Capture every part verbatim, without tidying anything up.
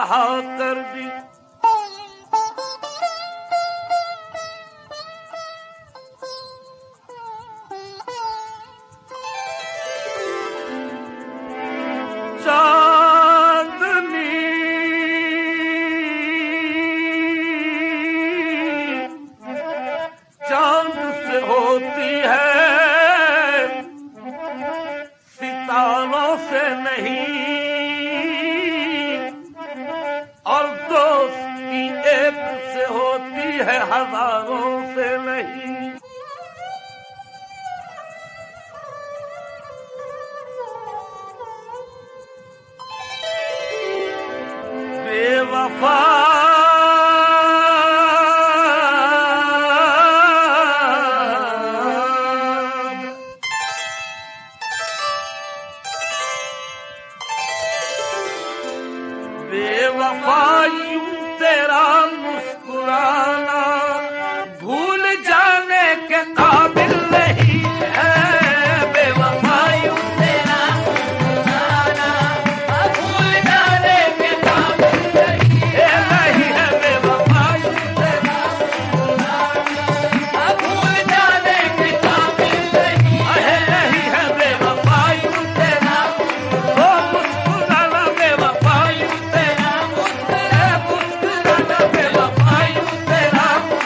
رہا کر دی ہزاروں سے نہیں بے وفا بے وفا یوں تیرا مسکرانا بھول جانے کے قابل نہیں ہے بے وفا یوں تیرا مسکرانا بھول جانے کے قابل نہیں ہے بے وفا یوں تیرا مسکرانا بھول جانے کے قابل نہیں ہے بے وفا یوں تیرا وہ مسکرانا بے وفا یوں تیرا مسکرانا بے وفا یوں تیرا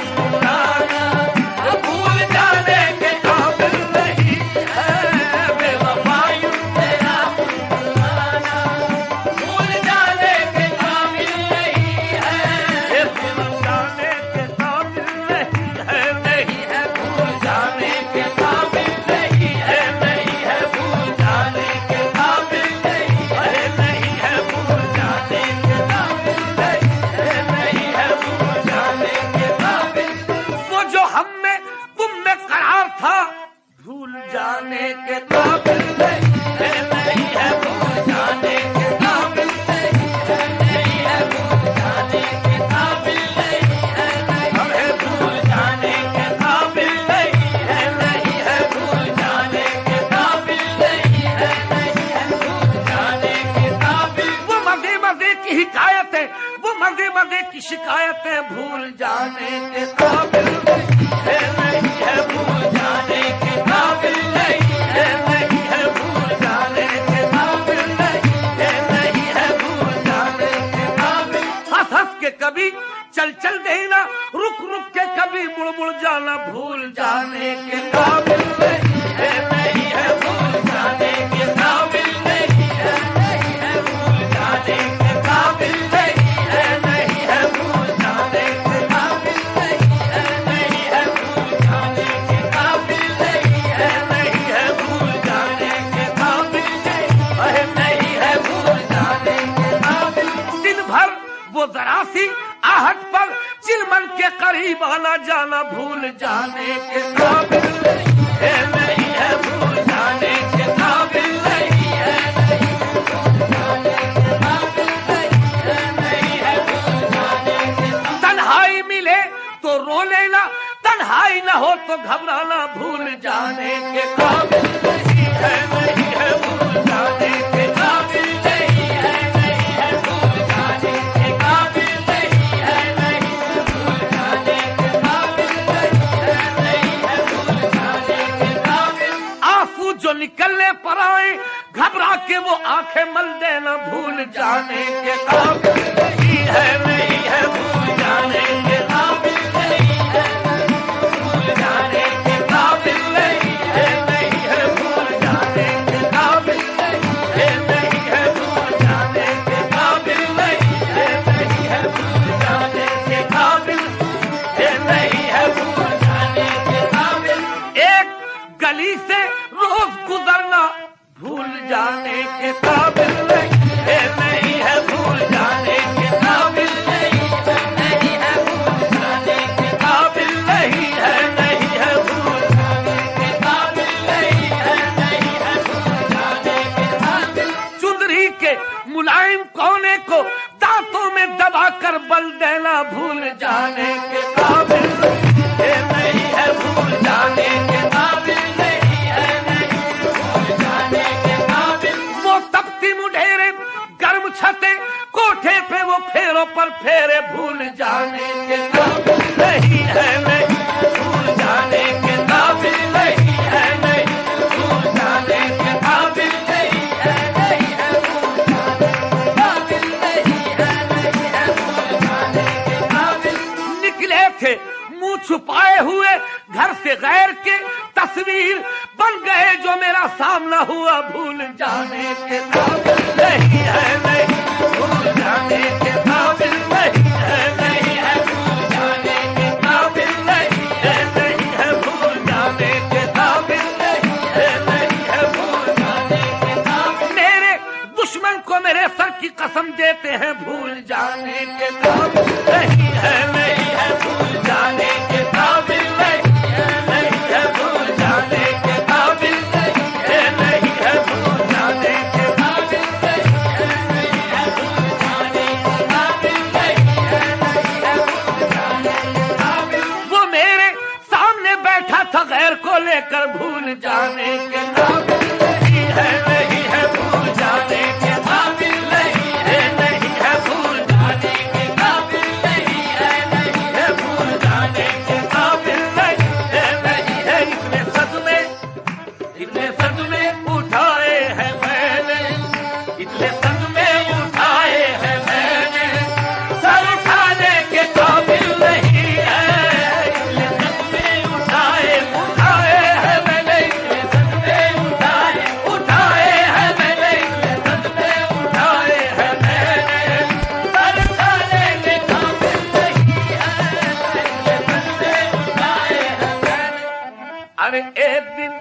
کی شکایتیں بھول جانے کے قابل ہے نہیں ہے بھول جانے کے قابل نہیں ہے نہیں ہے بھول جانے کے قابل نہیں ہے نہیں ہے بھول جانے کے قابل ہنس ہنس کے کبھی چل چل دینا رک رک کے کبھی مڑ مڑ جانا بھول جانے کے قابل نہیں ہے نہیں ہے بھول جانے کے قابل نہیں ہے نہیں ہے بھول جانے کے قابل نہیں ہے نہیں ہے بھول جانے کے قابل نہیں ہے نہیں ہے بھول جانے کے قابل نہیں ہے نہیں ہے بھول جانے کے قابل نہیں ہے بھول جانے کے قابل دن بھر وہ ذرا سی آہٹ پر چلمن کے قریب آنا جانا بھول جانے کے قابل نہیں ہے نہیں ہے بھول جانے کے قابل نہیں ہے نہیں ہے بھول جانے کے قابل نہیں ہے نہیں ہے بھول جانے کے تنہائی ملے تو رو لینا تنہائی نہ ہو تو گھبرانا بھول جانے کے قابل نہیں ہے نہیں ہے بھول جانے کے قابل نہیں ہے نہیں ہے بھول جانے کے قابل نہیں ہے نہیں ہے بھول جانے کے قابل نہیں ہے نہیں ہے بھول جانے کے قابل آنسو جو نکلنے پر آئے گھبرا کے وہ آنکھیں مل دینا بھول جانے کے قابل نہیں ہے نہیں ہے بھول جانے کے قابل نہیں ہے بھول جانے کے قابل نہیں ہے نہیں ہے بھول جانے کے قابل نہیں ہے نہیں ہے بھول جانے کے قابل نہیں ہے نہیں ہے بھول جانے کے قابل ہے نہیں ہے بھول جانے کے قابل ایک گلی سے روز گزرنا بھول جانے کے قابل نہیں ہے نہیں ہے بھول جانے کے قابل نہیں ہے نہیں ہے بھول جانے کے قابل نہیں ہے نہیں ہے بھول جانے کے قابل نہیں ہے نہیں ہے بھول جانے کے قابل چندری کے ملائم کونے کو دانتوں میں دبا کر بل دینا بھول جانے کے قابل ہے نہیں ہے بھول جانے کے قابل نہیں ہے نہیں ہے بھول جانے کے قابل وہ تپتی مڈھے पर फेरे भूल जाने के काबिल नहीं है, नहीं भूल जाने के काबिल नहीं है, नहीं भूल जाने के काबिल नहीं है, नहीं है भूल जाने के काबिल नहीं है, नहीं है भूल जाने के काबिल। निकले थे मुंह छुपाए हुए घर से गैर के, तस्वीर बन गए जो मेरा सामना हुआ, भूल जाने के काबिल नहीं है, नहीं भूल जाने के काबिल नहीं है, नहीं है भूल जाने के काबिल नहीं है, नहीं है भूल जाने के काबिल नहीं है, नहीं है भूल जाने के काबिल। मेरे दुश्मन को मेरे सर की कसम देते हैं, भूल जाने के काबिल नहीं है, नहीं है भूल जाने के काबिल नहीं है, नहीं है भूल जाने के काबिल नहीं है, नहीं है भूल जाने के काबिल नहीं है, नहीं है भूल जाने के काबिल नहीं है, नहीं है भूल जाने के काबिल। वो मेरे सामने बैठा था गैर को लेकर, भूल जाने के काबिल नहीं है, नहीं है भूल जाने के काबिल नहीं है, नहीं है भूल जाने के काबिल नहीं है, नहीं है भूल जाने के काबिल नहीं है, नहीं है। इतने सदमे इतने सदमे उठाए हैं मैंने, इतने सदमे उठाए हैं मैंने, सर उठाने के काबिल नहीं है। इतने सदमे उठाए उठाए हैं मैंने, इतने सदमे उठाए उठाए हैं मैंने, इतने सदमे उठाए हैं मैंने, सर उठाने के काबिल नहीं है, इतने सदमे उठाए हैं मैंने। अरे एक दिन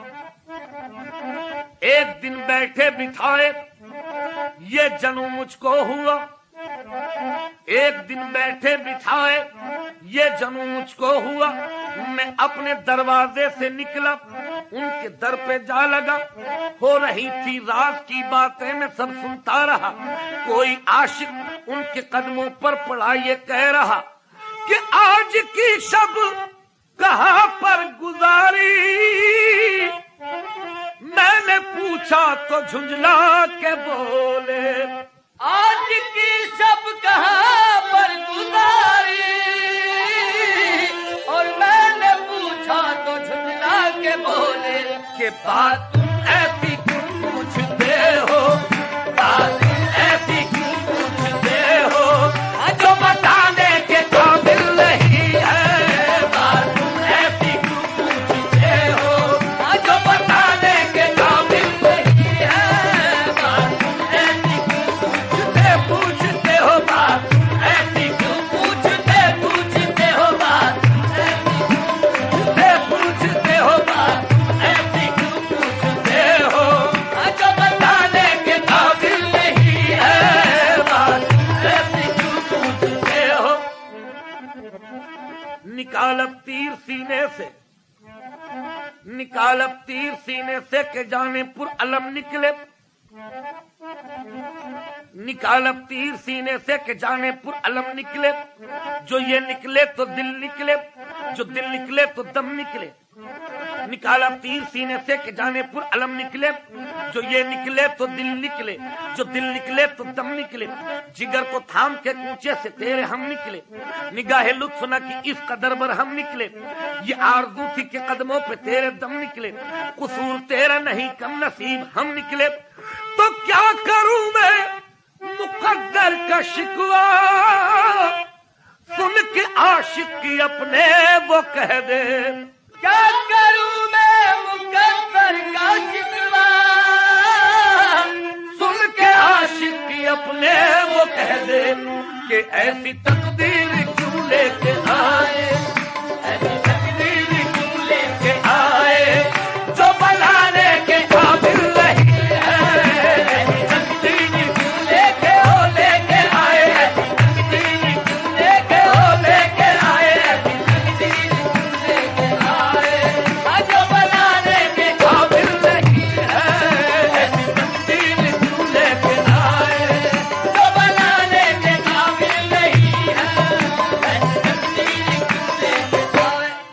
एक दिन बैठे बिठाए ये जन्म मुझको हुआ, एक दिन बैठे बिठाए ये जन्म मुझको हुआ। मैं अपने दरवाजे से निकला, उनके दर पे जा लगा, हो रही थी रात की बातें मैं सब सुनता रहा। कोई आशिक उनके कदमों पर पड़ा ये कह रहा कि आज की शब कहाँ पर गुजारी। मैंने पूछा तो झुंझला के बोले, आज की शब कहाँ पर गुजारी। और मैंने पूछा तो झुंझला के बोले कि बात तुम ऐसी क्यों पूछते हो, बात तुम ऐसी क्यों पूछते हो, जो बताने के काबिल नहीं है। बात तुम ऐसी क्यों पूछते हो, जो बताने के काबिल नहीं है। बात तुम ऐसी क्यों पूछते पूछते हो, बात तुम ऐसी क्यों पूछते पूछते हो, बात तुम ऐसी क्यों पूछते पूछते हो, बात तुम ऐसी क्यों पूछते हो, जो बताने के काबिल नहीं है। बात तुम ऐसी क्यों पूछते हो। निकाल अब तीर सीने से, निकाल अब तीर सीने से के जाने पुर अलम निकले, निकाल अब तीर सीने से के जाने पुर अलम निकले। जो ये निकले तो दिल निकले, जो दिल निकले तो दम निकले। निकाल अब तीर सीने से के जाने पुर अलम निकले, जो ये निकले तो दिल निकले, जो दिल निकले तो दम निकले। जिगर को थाम के ऊंचे से तेरे हम निकले, निगाहे लुत्फ न की इस कदर पर हम निकले। ये आरज़ू थी के कदमों पे तेरे दम निकले, कसूर तेरा नहीं कम नसीब हम निकले। तो क्या करूं मैं मुकद्दर का शिकवा, सुन के आशिक की अपने वो कह दे। क्या करूं मैं मुकद्दर का शिकवा, सुन के आशिक की अपने वो कह दे कि ऐसी तकदीर क्यों लेके आए, ऐसी तकदीर क्यों लेके आए, जो बनाने के काबिल नहीं है। ऐसी तकदीर क्यों लेके हो लेके आए, ऐसी तकदीर क्यों लेके हो लेके आए, ऐसी तकदीर क्यों लेके आए, जो बनाने के काबिल नहीं है। ऐसी तकदीर क्यों लेके आए, जो बनाने के काबिल नहीं है। ऐसी तकदीर क्यों लेके आए।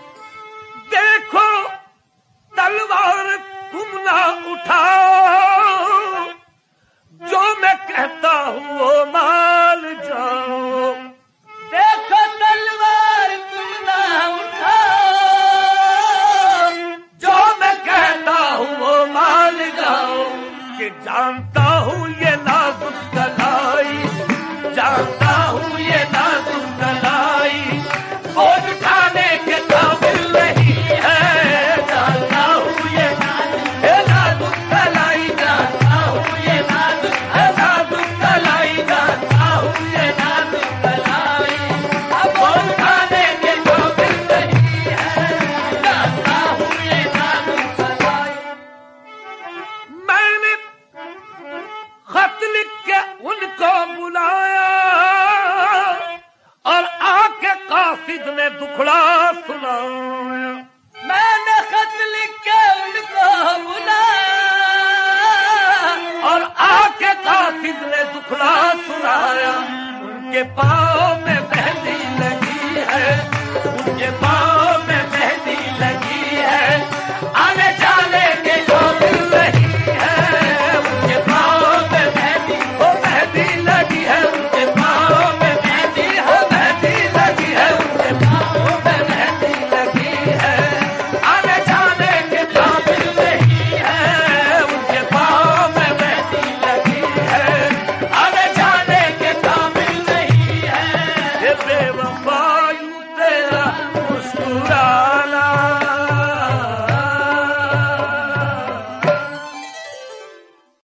کہ جانتا ہوں یہ نازک کلائی، جانتا ہوں یہ نازک کلائی بوجھ اٹھانے کے قابل نہیں ہے، جانتا ہوں یہ نازک کلائی، جانتا ہوں یہ نازک کلائی، جانتا ہوں یہ نازک کلائی بوجھ اٹھانے کے قابل نہیں ہے، جانتا ہوں یہ نازک کلائی۔ میں نے خط لکھ کے ان کو بلایا اور آ کے قاصد نے دکھڑا سنایا، میں نے خط لکھ کے ان کو بلایا اور آ کے قاصد نے دکھڑا سنایا، ان کے پاؤں میں مہندی لگی ہے، ان کے پاؤں